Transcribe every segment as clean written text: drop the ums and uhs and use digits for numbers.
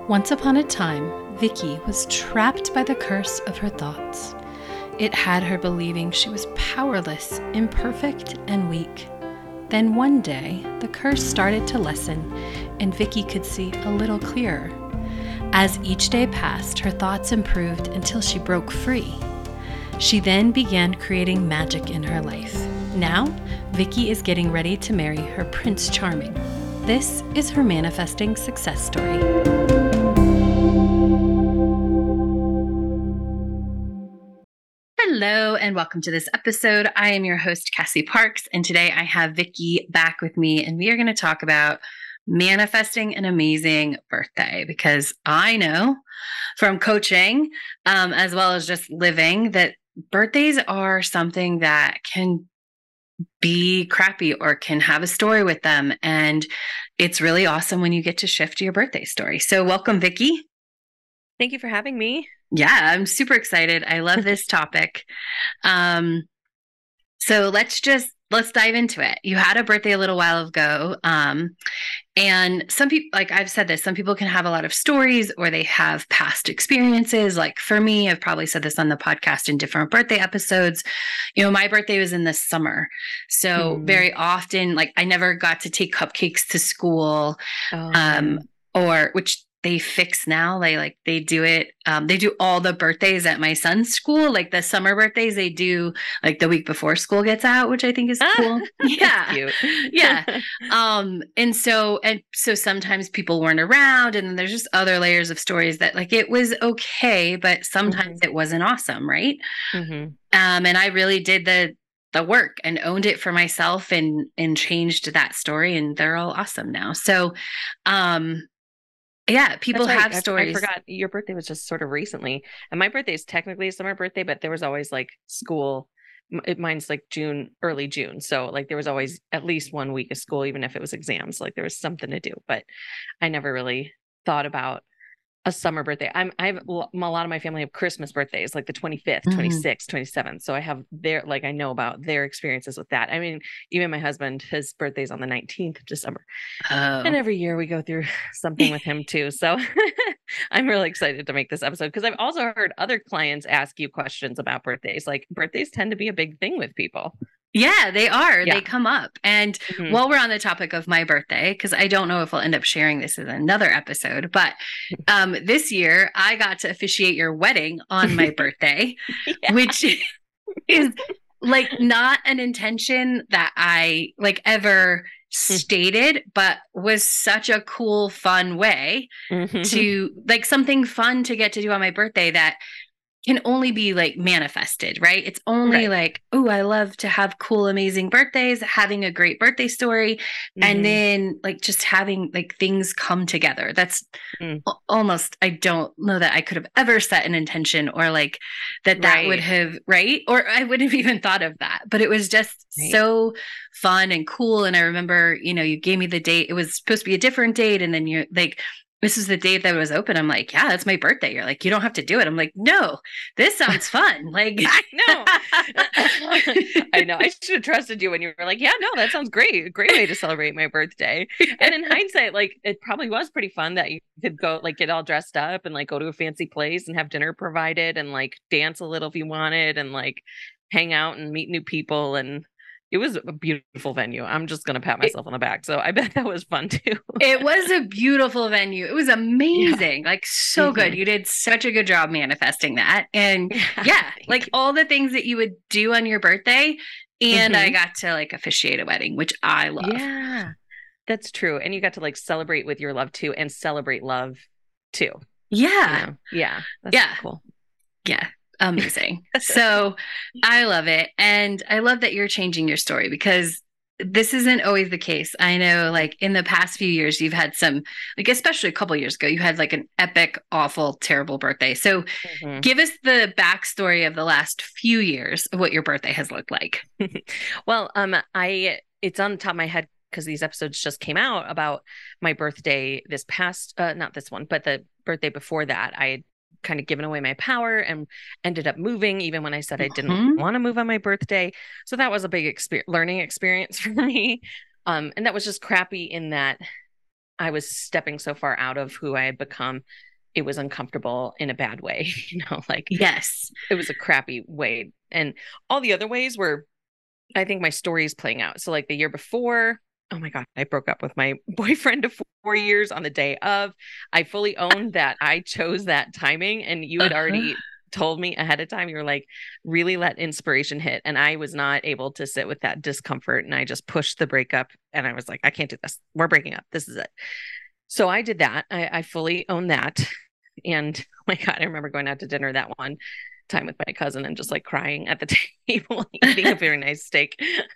Once upon a time, Vicky was trapped by the curse of her thoughts. It had her believing she was powerless, imperfect, and weak. Then one day, the curse started to lessen, and Vicky could see a little clearer. As each day passed, her thoughts improved until she broke free. She then began creating magic in her life. Now, Vicky is getting ready to marry her Prince Charming. This is her manifesting success story. Hello and welcome to this episode. I am your host, Cassie Parks, and today I have Vicky back with me, and we are going to talk about manifesting an amazing birthday, because I know from coaching, as well as just living, that birthdays are something that can be crappy or can have a story with them. And it's really awesome when you get to shift your birthday story. So welcome, Vicky. Thank you for having me. Yeah, I'm super excited. I love this topic. So let's dive into it. You had a birthday a little while ago. And some people, like I've said this, some people can have a lot of stories or they have past experiences. Like for me, I've probably said this on the podcast in different birthday episodes. You know, my birthday was in the summer. So very often, like I never got to take cupcakes to school, or which they fix now. They do it. They do all the birthdays at my son's school, like the summer birthdays. They do like the week before school gets out, which I think is cool. Yeah, cute. Yeah. And so sometimes people weren't around, and then there's just other layers of stories that like it was okay, but sometimes it wasn't awesome, right? And I really did the work and owned it for myself and changed that story, and they're all awesome now. So, yeah, people have stories. I forgot your birthday was just sort of recently, and my birthday is technically a summer birthday, but there was always like school. Mine's like early June. So like there was always at least 1 week of school, even if it was exams, like there was something to do, but I never really thought about a summer birthday. I have a lot of my family have Christmas birthdays, like the 25th, 26th, 27th. So I have I know about their experiences with that. I mean, even my husband, his birthday's on the 19th of December. And every year we go through something with him too. So I'm really excited to make this episode, because I've also heard other clients ask you questions about birthdays. Like birthdays tend to be a big thing with people. Yeah, they are. Yeah. They come up. And while we're on the topic of my birthday, because I don't know if we'll end up sharing this in another episode, but this year I got to officiate your wedding on my birthday, which is like not an intention that I like ever stated, but was such a cool, fun way to like something fun to get to do on my birthday that can only be like manifested, right? It's only like, oh, I love to have cool, amazing birthdays, having a great birthday story, and then like just having like things come together. That's almost, I don't know that I could have ever set an intention or like that would have, right? Or I wouldn't have even thought of that, but it was just so fun and cool. And I remember, you gave me the date. It was supposed to be a different date. And then you're like, this is the date that was open. I'm like, yeah, that's my birthday. You're like, you don't have to do it. I'm like, no, this sounds fun. Like, I know. I should have trusted you when you were like, yeah, no, that sounds great. Great way to celebrate my birthday. And in hindsight, like it probably was pretty fun that you could go like get all dressed up and like go to a fancy place and have dinner provided and like dance a little if you wanted and like hang out and meet new people. And it was a beautiful venue. I'm just going to pat myself on the back. So I bet that was fun too. It was a beautiful venue. It was amazing. Like so good. You did such a good job manifesting that. And like all the things that you would do on your birthday. And I got to like officiate a wedding, which I love. Yeah, that's true. And you got to like celebrate with your love too, and celebrate love too. Yeah. Yeah. That's cool. Yeah. Amazing. So I love it. And I love that you're changing your story, because this isn't always the case. I know like in the past few years, you've had some, like, especially a couple of years ago, you had like an epic, awful, terrible birthday. So give us the backstory of the last few years of what your birthday has looked like. Well, it's on the top of my head because these episodes just came out about my birthday this past, not this one, but the birthday before that. I had kind of given away my power and ended up moving even when I said I didn't want to move on my birthday. So that was a big learning experience for me. And that was just crappy in that I was stepping so far out of who I had become. It was uncomfortable in a bad way, like yes, it was a crappy way. And all the other ways were, I think my story is playing out. So like the year before, oh my God, I broke up with my boyfriend of 4 years on the day of. I fully owned that I chose that timing, and you had already told me ahead of time. You were like, really let inspiration hit. And I was not able to sit with that discomfort. And I just pushed the breakup, and I was like, I can't do this. We're breaking up. This is it. So I did that. I fully own that. And oh my God, I remember going out to dinner that one time with my cousin and just like crying at the table, eating a very nice steak.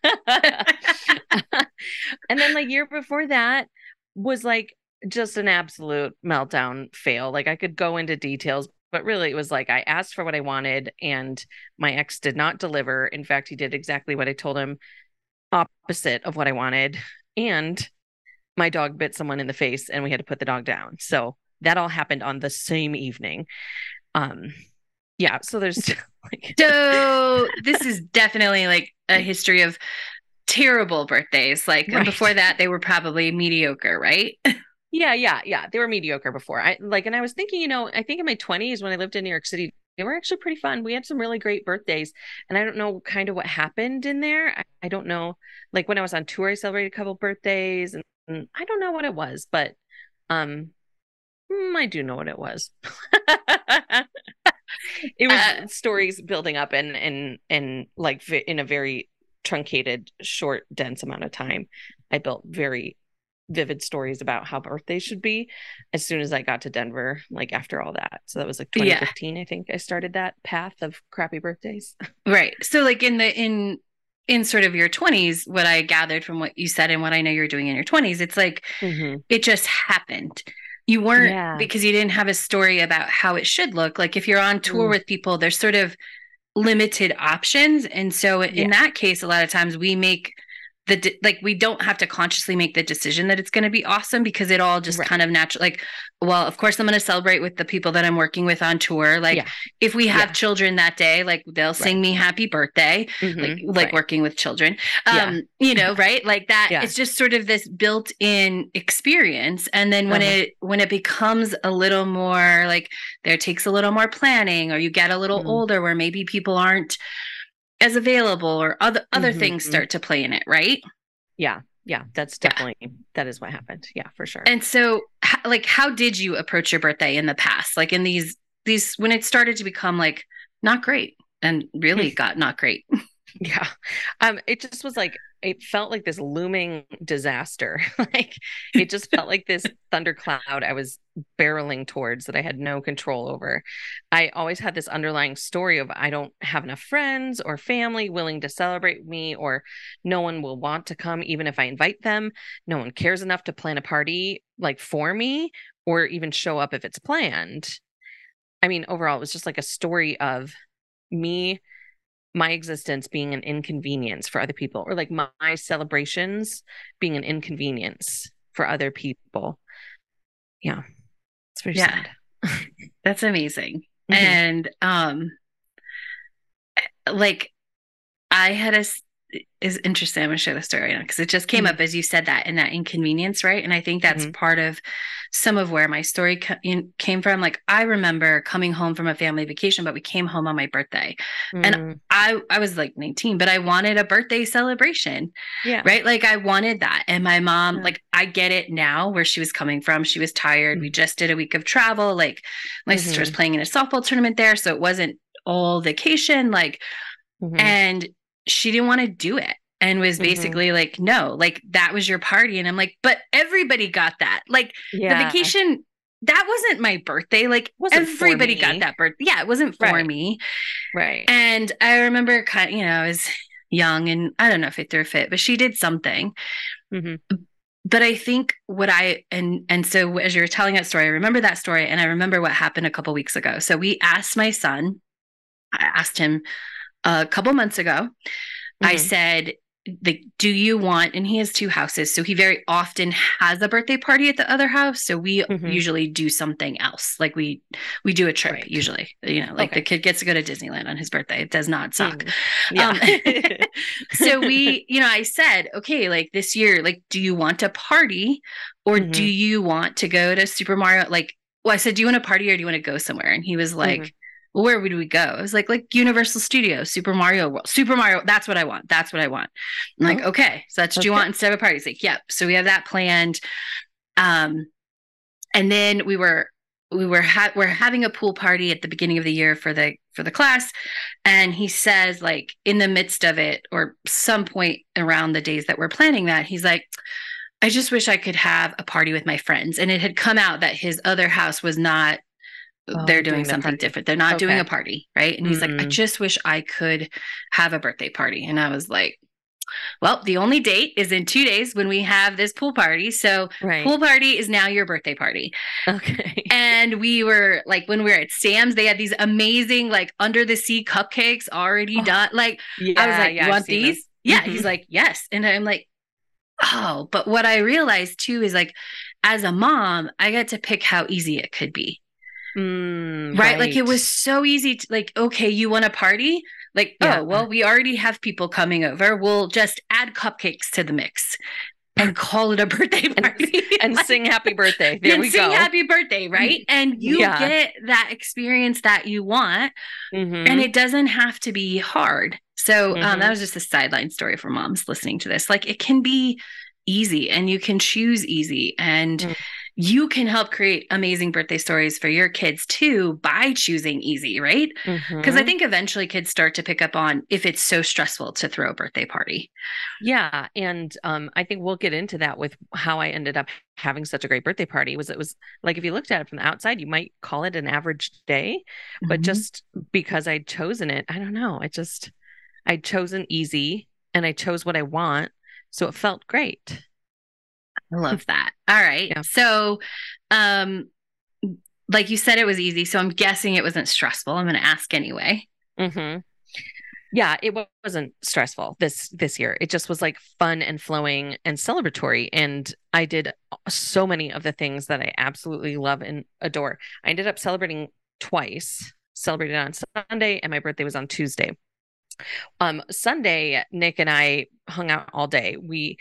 And then the year before that was like just an absolute meltdown fail. Like I could go into details, but really it was like I asked for what I wanted and my ex did not deliver. In fact, he did exactly what I told him, opposite of what I wanted. And my dog bit someone in the face and we had to put the dog down. So that all happened on the same evening. Yeah. So there's like so this is definitely like a history of terrible birthdays. Like right. Before that, they were probably mediocre, right? Yeah. They were mediocre before. And I was thinking, I think in my 20s when I lived in New York City, they were actually pretty fun. We had some really great birthdays. And I don't know kind of what happened in there. I don't know. Like when I was on tour, I celebrated a couple birthdays and I don't know what it was, but I do know what it was. It was stories building up and like in a very truncated, short, dense amount of time. I built very vivid stories about how birthdays should be as soon as I got to Denver, like after all that. So that was like 2015, I think I started that path of crappy birthdays. Right. So like in sort of your 20s, what I gathered from what you said and what I know you're doing in your 20s, it's like it just happened. You weren't because you didn't have a story about how it should look. Like if you're on tour with people, there's sort of limited options. And so in that case, a lot of times we make we don't have to consciously make the decision that it's going to be awesome because it all just kind of natural. Like, well, of course I'm going to celebrate with the people that I'm working with on tour. Like if we have children that day, like they'll sing me happy birthday, like working with children, right. Like that. It's just sort of this built in experience. And then when it becomes a little more like there takes a little more planning or you get a little older where maybe people aren't as available or other things start to play in it, right? Yeah, that's definitely that is what happened. Yeah, for sure. And so like how did you approach your birthday in the past? Like in these when it started to become like not great and really got not great. Yeah. It just was like it felt like this looming disaster. Like it just felt like this thundercloud I was barreling towards that I had no control over. I always had this underlying story of I don't have enough friends or family willing to celebrate me, or no one will want to come even if I invite them. No one cares enough to plan a party like for me or even show up if it's planned. I mean, overall, it was just like a story of me, my existence being an inconvenience for other people, or like my celebrations being an inconvenience for other people. Yeah. It's very sad. That's amazing. And like I had is interesting. I'm going to share the story right now because it just came up as you said that and that inconvenience, right? And I think that's part of some of where my story came from. Like I remember coming home from a family vacation, but we came home on my birthday, and I was like 19, but I wanted a birthday celebration, right? Like I wanted that, and my mom, like I get it now where she was coming from. She was tired. We just did a week of travel. Like my sister was playing in a softball tournament there, so it wasn't all vacation. Like, and she didn't want to do it and was basically like, no, like that was your party. And I'm like, but everybody got that. Like the vacation, that wasn't my birthday. Like everybody got that birthday. Yeah, it wasn't for me. Right. And I remember I was young and I don't know if it threw a fit, but she did something. But I think and so as you're telling that story, I remember that story and I remember what happened a couple weeks ago. So I asked him a couple months ago, I said, like, do you want, and he has 2 houses, so he very often has a birthday party at the other house. So we usually do something else. Like we do a trip usually, like the kid gets to go to Disneyland on his birthday. It does not suck. Yeah. So we, I said, okay, like this year, like, do you want a party or do you want to go to Super Mario? Like, well, I said, do you want a party or do you want to go somewhere? And he was like, well, where would we go? I was like Universal Studios, Super Mario World, Super Mario. That's what I want. That's what I want. I'm like, okay, so that's what you want instead of a party. He's like, yep. So we have that planned. And then we're having a pool party at the beginning of the year for the class. And he says, like, in the midst of it, or some point around the days that we're planning that, he's like, I just wish I could have a party with my friends. And it had come out that his other house was not, they're doing something different. They're not doing a party. Right. And he's like, I just wish I could have a birthday party. And I was like, well, the only date is in 2 days when we have this pool party. So pool party is now your birthday party. Okay. And we were like, when we were at Sam's, they had these amazing, like, under the sea cupcakes already done. Like, I was like, you want these? Yeah. He's like, yes. And I'm like, oh, but what I realized too is, like, as a mom, I got to pick how easy it could be. Right. Like, it was so easy to, like, okay, you want a party? Like, oh, well, we already have people coming over. We'll just add cupcakes to the mix and call it a birthday party. And sing happy birthday. There we go. Sing happy birthday, right? And you get that experience that you want. And it doesn't have to be hard. So that was just a sideline story for moms listening to this. Like, it can be easy and you can choose easy, and you can help create amazing birthday stories for your kids too by choosing easy, right? Because I think eventually kids start to pick up on if it's so stressful to throw a birthday party. Yeah. And I think we'll get into that with how I ended up having such a great birthday party. It was like, if you looked at it from the outside, you might call it an average day, but just because I'd chosen it, I don't know. I'd chosen easy and I chose what I want. So it felt great. I love that. All right. Yeah. So, like you said, it was easy. So I'm guessing it wasn't stressful. I'm going to ask anyway. Yeah, it wasn't stressful this year. It just was like fun and flowing and celebratory. And I did so many of the things that I absolutely love and adore. I ended up celebrating twice, celebrated on Sunday, and my birthday was on Tuesday. Sunday, Nick and I hung out all day.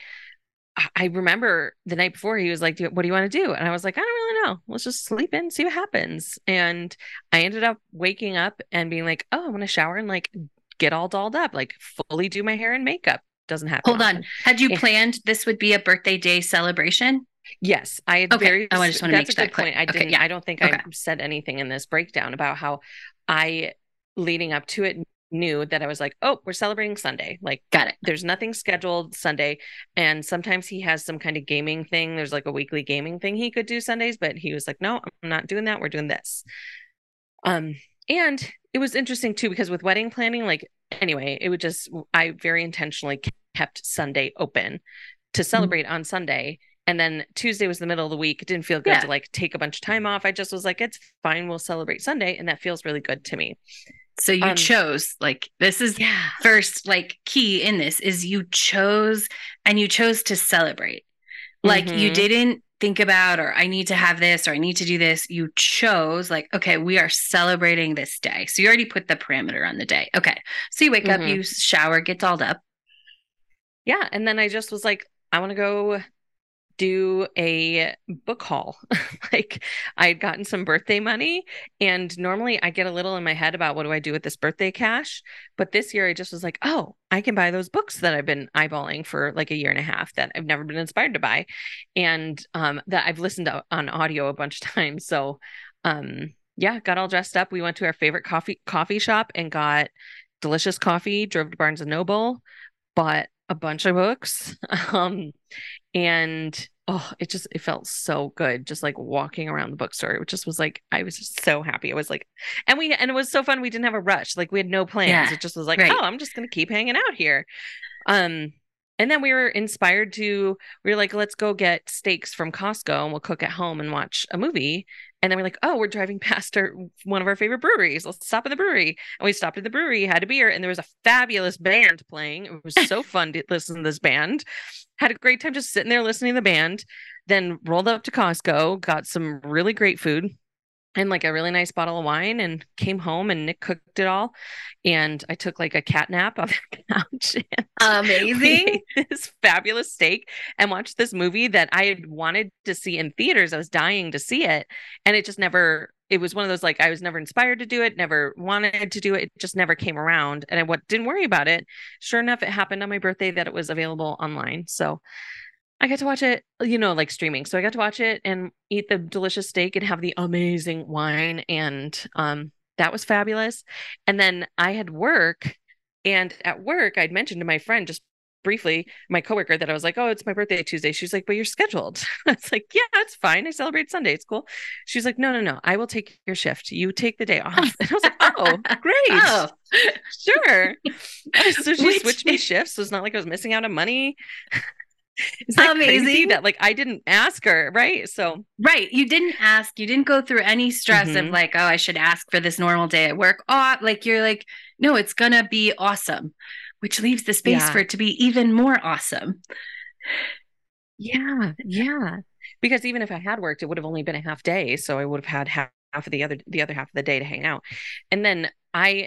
I remember the night before he was like, what do you want to do? And I was like, I don't really know. Let's just sleep in, see what happens. And I ended up waking up and being like, oh, I want to shower and like get all dolled up, like fully do my hair and makeup. Doesn't happen. Hold on. Had you planned this would be a birthday day celebration? Yes. I had I just want to make that clear. I don't think I said anything in this breakdown about how I, leading up to it, knew that I was like, oh, we're celebrating Sunday. Like, got it. There's nothing scheduled Sunday. And sometimes he has some kind of gaming thing. There's like a weekly gaming thing he could do Sundays, but he was like, no, I'm not doing that. We're doing this. And it was interesting too, because with wedding planning, like, anyway, I very intentionally kept Sunday open to celebrate on Sunday. And then Tuesday was the middle of the week. It didn't feel good to like take a bunch of time off. I just was like, it's fine. We'll celebrate Sunday. And that feels really good to me. So you chose, like, this is first, like, key in this is you chose to celebrate. Like, you didn't think about, or I need to have this, or I need to do this. You chose, like, okay, we are celebrating this day. So you already put the parameter on the day. Okay. So you wake up, you shower, get dolled up. Yeah. And then I just was like, I want to go do a book haul. Like, I'd gotten some birthday money, and normally I get a little in my head about what do I do with this birthday cash. But this year I just was like, oh, I can buy those books that I've been eyeballing for like a year and a half that I've never been inspired to buy. And that I've listened to on audio a bunch of times. So got all dressed up. We went to our favorite coffee shop and got delicious coffee, drove to Barnes and Noble, bought a bunch of books. And it felt so good just like walking around the bookstore. It just was like, I was just so happy. I was like, and it was so fun. We didn't have a rush. Like, we had no plans. It just was like, oh, I'm just going to keep hanging out here. And then we were inspired we were like, let's go get steaks from Costco and we'll cook at home and watch a movie. And then we're like, oh, we're driving past one of our favorite breweries. Let's stop at the brewery. And we stopped at the brewery, had a beer, and there was a fabulous band playing. It was so fun to listen to this band. Had a great time just sitting there listening to the band. Then rolled up to Costco, got some really great food and like a really nice bottle of wine, and came home, and Nick cooked it all. And I took like a cat nap on the couch. Amazing. This fabulous steak and watched this movie that I had wanted to see in theaters. I was dying to see it. And it just never, it was one of those, like, I was never inspired to do it, never wanted to do it. It just never came around. And didn't worry about it. Sure enough, it happened on my birthday that it was available online. So I got to watch it, like streaming. So I got to watch it and eat the delicious steak and have the amazing wine. And that was fabulous. And then I had work. And at work, I'd mentioned to my friend just briefly, my coworker, that I was like, oh, it's my birthday Tuesday. She's like, but you're scheduled. I was like, yeah, it's fine. I celebrate Sunday. It's cool. She's like, no. I will take your shift. You take the day off. And I was like, oh, great. Oh. Sure. So she switched me shifts. So it's not like I was missing out on money. Is that amazing? Crazy that like I didn't ask her, right? So right, you didn't ask, you didn't go through any stress of like, oh, I should ask for this normal day at work. Oh, like you're like, no, it's gonna be awesome, which leaves the space for it to be even more awesome. Yeah. Because even if I had worked, it would have only been a half day, so I would have had half of the other half of the day to hang out. And then I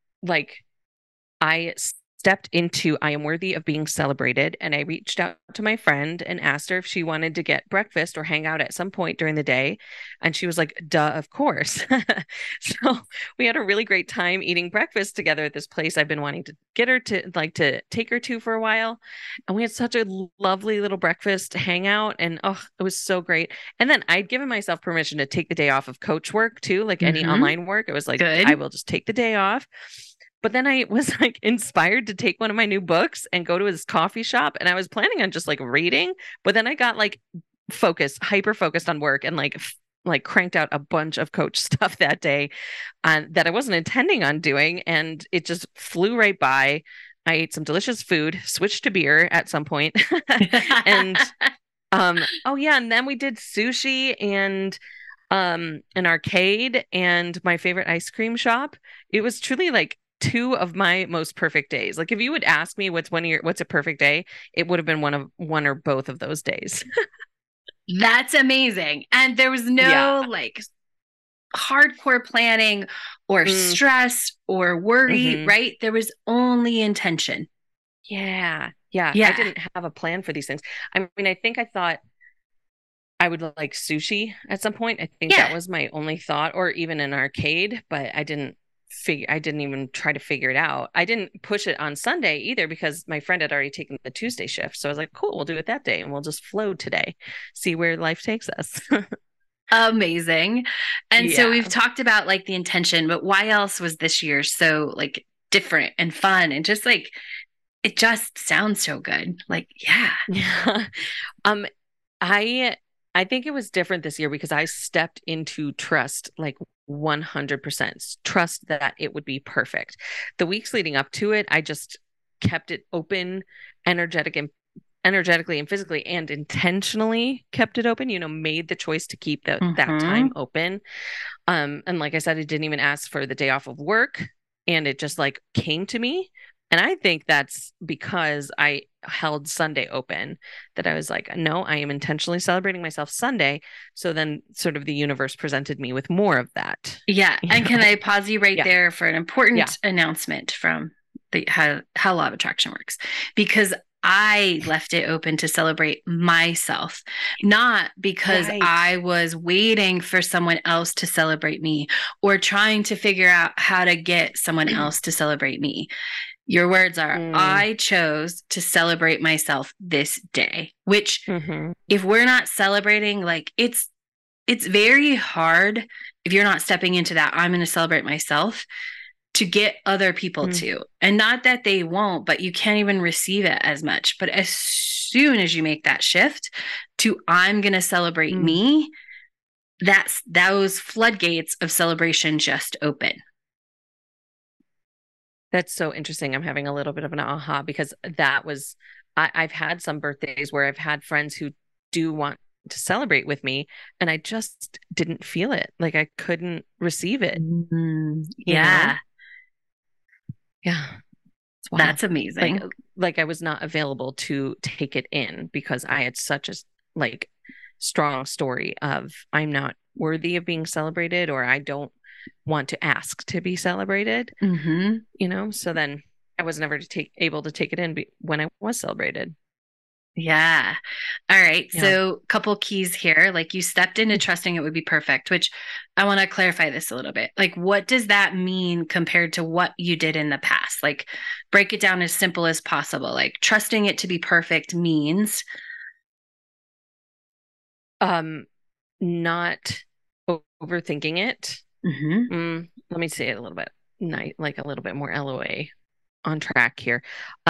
stepped into I am worthy of being celebrated. And I reached out to my friend and asked her if she wanted to get breakfast or hang out at some point during the day. And she was like, duh, of course. So we had a really great time eating breakfast together at this place I've been wanting to get her to take her to for a while. And we had such a lovely little breakfast hangout. And it was so great. And then I'd given myself permission to take the day off of coach work too, like any online work. It was like, good. I will just take the day off. But then I was like inspired to take one of my new books and go to his coffee shop. And I was planning on just like reading, but then I got like hyper focused on work, and like cranked out a bunch of coach stuff that day that I wasn't intending on doing. And it just flew right by. I ate some delicious food, switched to beer at some point. And and then we did sushi and an arcade and my favorite ice cream shop. It was truly like two of my most perfect days. Like if you would ask me what's a perfect day, it would have been one or both of those days. That's amazing. And there was no like hardcore planning or stress or worry, right? There was only intention. Yeah. I didn't have a plan for these things. I mean, I think I thought I would like sushi at some point. I think that was my only thought, or even an arcade, but I didn't even try to figure it out. I didn't push it on Sunday either because my friend had already taken the Tuesday shift. So I was like, cool, we'll do it that day and we'll just flow today, see where life takes us. Amazing. And so we've talked about like the intention, but why else was this year so like different and fun and just like, it just sounds so good. Like, yeah. I think it was different this year because I stepped into trust, like 100% trust that it would be perfect. The weeks leading up to it, I just kept it open, energetically and physically, and intentionally kept it open, made the choice to keep that time open. And like I said, I didn't even ask for the day off of work, and it just like came to me. And I think that's because I held Sunday open, that I was like, no, I am intentionally celebrating myself Sunday. So then sort of the universe presented me with more of that. Yeah. And can I pause you right there for an important announcement from how Law of Attraction works? Because I left it open to celebrate myself, not because I was waiting for someone else to celebrate me or trying to figure out how to get someone else to celebrate me. Your words are, I chose to celebrate myself this day, which if we're not celebrating, like it's very hard if you're not stepping into that, I'm going to celebrate myself, to get other people to. And not that they won't, but you can't even receive it as much. But as soon as you make that shift to I'm going to celebrate me, those floodgates of celebration just open. That's so interesting. I'm having a little bit of an aha because that was, I've had some birthdays where I've had friends who do want to celebrate with me, and I just didn't feel it. Like I couldn't receive it. Yeah. Yeah. It's wild. That's amazing. Like I was not available to take it in because I had such a like strong story of I'm not worthy of being celebrated, or I don't want to ask to be celebrated. So then I was never able to take it in when I was celebrated. Yeah. All right. Yeah. So couple keys here. Like you stepped into trusting it would be perfect, which I want to clarify this a little bit. Like, what does that mean compared to what you did in the past? Like break it down as simple as possible. Like trusting it to be perfect means not overthinking it. Let me say it a little bit, like a little bit more LOA on track here.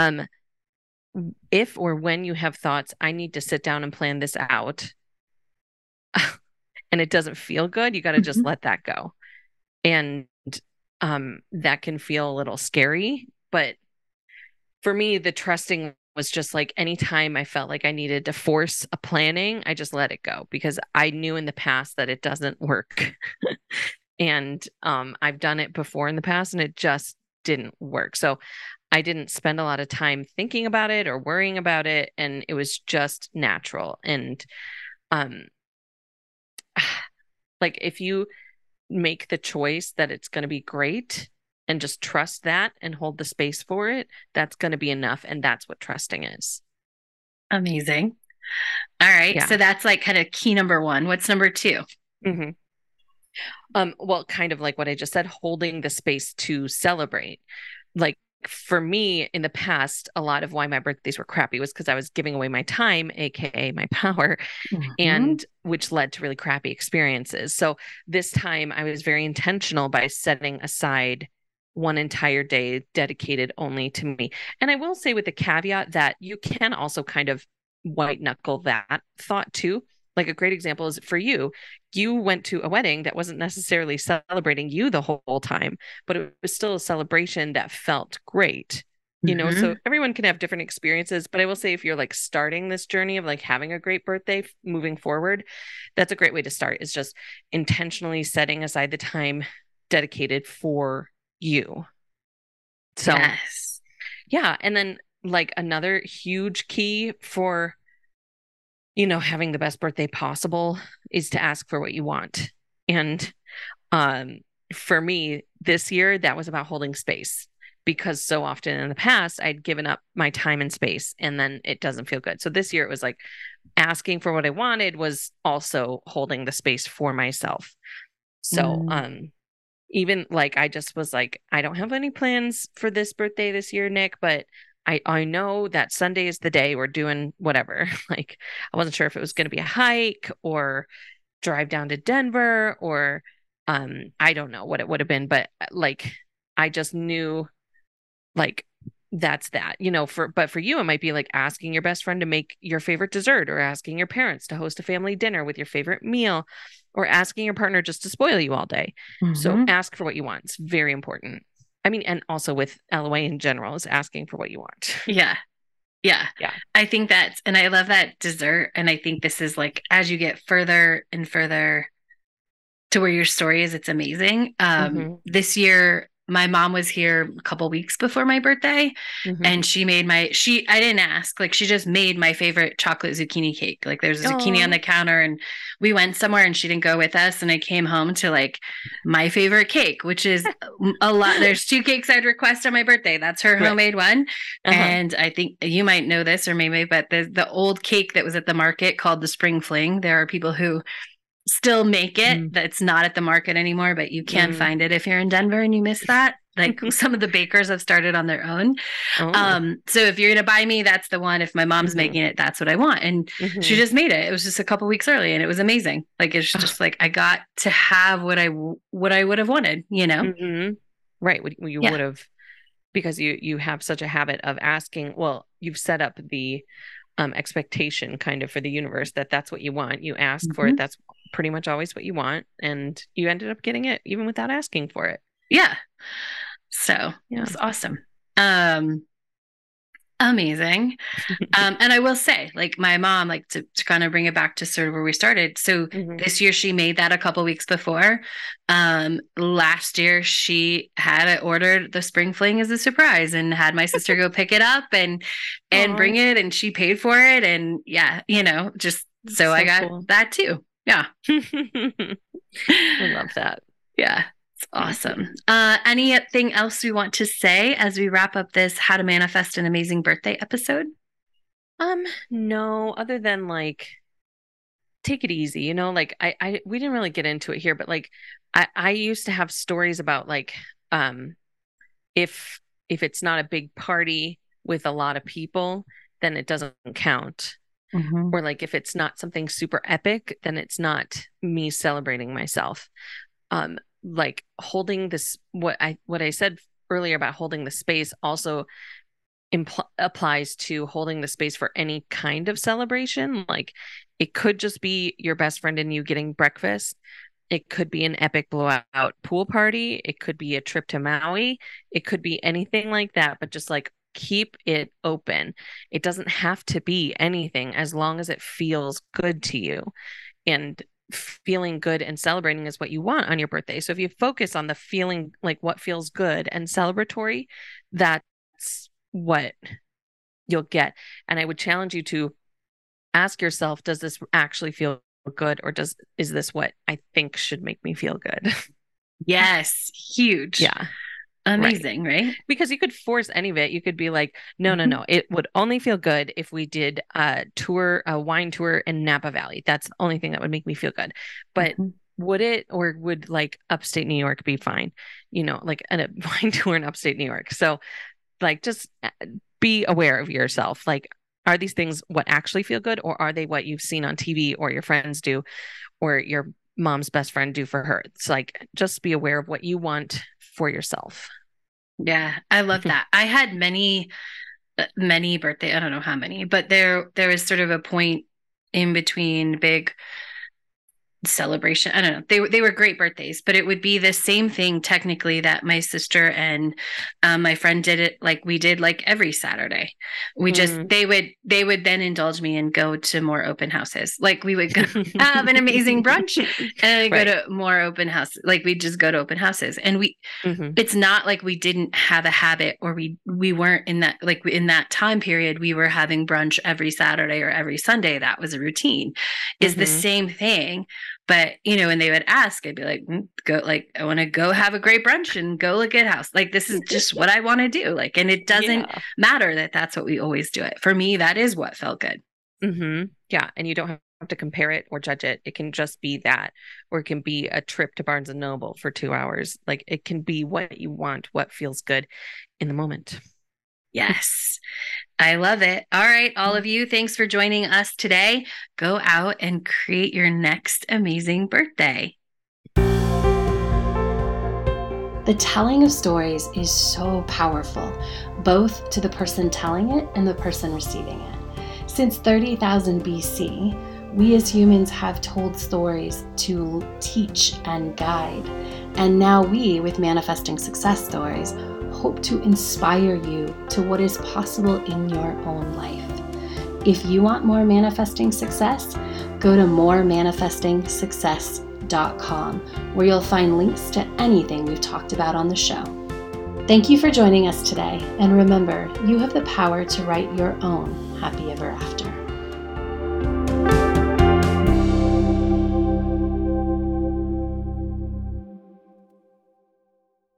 If or when you have thoughts, I need to sit down and plan this out, and it doesn't feel good, you got to just let that go. And that can feel a little scary. But for me, the trusting was just like anytime I felt like I needed to force a planning, I just let it go because I knew in the past that it doesn't work. And I've done it before in the past and it just didn't work. So I didn't spend a lot of time thinking about it or worrying about it. And it was just natural. And like if you make the choice that it's going to be great and just trust that and hold the space for it, that's going to be enough. And that's what trusting is. Amazing. All right. Yeah. So that's like kind of key number one. What's number two? Well, kind of like what I just said, holding the space to celebrate. Like for me in the past, a lot of why my birthdays were crappy was because I was giving away my time, aka my power, and which led to really crappy experiences. So this time I was very intentional by setting aside one entire day dedicated only to me. And I will say with the caveat that you can also kind of white knuckle that thought too. Like a great example is for you, you went to a wedding that wasn't necessarily celebrating you the whole time, but it was still a celebration that felt great, so everyone can have different experiences. But I will say if you're like starting this journey of like having a great birthday moving forward, that's a great way to start, is just intentionally setting aside the time dedicated for you. So, yes. Yeah. And then like another huge key for having the best birthday possible is to ask for what you want. And for me this year, that was about holding space, because so often in the past I'd given up my time and space and then it doesn't feel good. So this year it was like asking for what I wanted was also holding the space for myself. So even like I just was like, I don't have any plans for this birthday this year, Nick, but I know that Sunday is the day we're doing whatever. Like, I wasn't sure if it was going to be a hike or drive down to Denver or I don't know what it would have been, but like, I just knew like that's that, but for you, it might be like asking your best friend to make your favorite dessert, or asking your parents to host a family dinner with your favorite meal, or asking your partner just to spoil you all day. So ask for what you want. It's very important. I mean, and also with LOA in general is asking for what you want. Yeah. I think and I love that dessert. And I think this is like, as you get further and further to where your story is, it's amazing. This year, my mom was here a couple weeks before my birthday, and she made I didn't ask, like she just made my favorite chocolate zucchini cake. Like there's a zucchini on the counter, and we went somewhere and she didn't go with us. And I came home to like my favorite cake, which is a lot. There's 2 cakes I'd request on my birthday. That's her homemade one. And I think you might know this or maybe, but the old cake that was at the market called the Spring Fling. There are people who still make it that's not at the market anymore, but you can find it if you're in Denver and you miss that. Like some of the bakers have started on their own. So if you're gonna buy me, that's the one. If my mom's making it, that's what I want. And she just made it. It was just a couple weeks early and it was amazing. Like it's just like I got to have what I would have wanted, Right. What you would have, because you have such a habit of asking. Well, you've set up the expectation kind of for the universe that's what you want. You ask for it. That's pretty much always what you want, and you ended up getting it even without asking for it. Yeah. So it was awesome. Amazing. And I will say, like my mom, like to kind of bring it back to sort of where we started. So this year she made that a couple weeks before. Last year she had it ordered the spring fling as a surprise and had my sister go pick it up and bring it, and she paid for it. And yeah, just so I got cool. That too. Yeah. I love that. Yeah. Awesome. Anything else we want to say as we wrap up this How to Manifest an Amazing Birthday episode? No, other than like take it easy, like we didn't really get into it here, but like I used to have stories about like if it's not a big party with a lot of people, then it doesn't count. Or like if it's not something super epic, then it's not me celebrating myself. Like holding this, what I said earlier about holding the space also applies to holding the space for any kind of celebration. Like it could just be your best friend and you getting breakfast. It could be an epic blowout pool party. It could be a trip to Maui. It could be anything like that, but just like keep it open. It doesn't have to be anything as long as it feels good to you. And feeling good and celebrating is what you want on your birthday. So if you focus on the feeling, like what feels good and celebratory, that's what you'll get. And I would challenge you to ask yourself, does this actually feel good, or is this what I think should make me feel good? Yes. Huge. Yeah. Amazing, right? Because you could force any of it. You could be like, no. It would only feel good if we did a wine tour in Napa Valley. That's the only thing that would make me feel good. But would it, or would like upstate New York be fine? Like a wine tour in upstate New York. So like, just be aware of yourself. Like, are these things what actually feel good, or are they what you've seen on TV or your friends do, or your mom's best friend do for her? It's like, just be aware of what you want for yourself. Yeah, I love that. I had many birthday, I don't know how many, but there was sort of a point in between big celebration. I don't know. They were great birthdays, but it would be the same thing technically that my sister and my friend did it like we did like every Saturday. We just they would then indulge me and go to more open houses. Like we would go have an amazing brunch and go to more open houses. Like we just go to open houses, and it's not like we didn't have a habit, or we weren't in that, like in that time period we were having brunch every Saturday or every Sunday. That was a routine. Is the same thing. But, and they would ask, I'd be like, go, like, I want to go have a great brunch and go look at house. Like, this is just what I want to do. Like, and it doesn't matter that that's what we always do it. For me, that is what felt good. Yeah. And you don't have to compare it or judge it. It can just be that, or it can be a trip to Barnes and Noble for 2 hours. Like, it can be what you want, what feels good in the moment. Yes. I love it. All right, all of you, thanks for joining us today. Go out and create your next amazing birthday. The telling of stories is so powerful, both to the person telling it and the person receiving it. Since 30,000 BC, we as humans have told stories to teach and guide. And now we, with Manifesting Success Stories, hope to inspire you to what is possible in your own life. If you want more manifesting success, go to moremanifestingsuccess.com, where you'll find links to anything we've talked about on the show. Thank you for joining us today, and remember, you have the power to write your own happy ever after.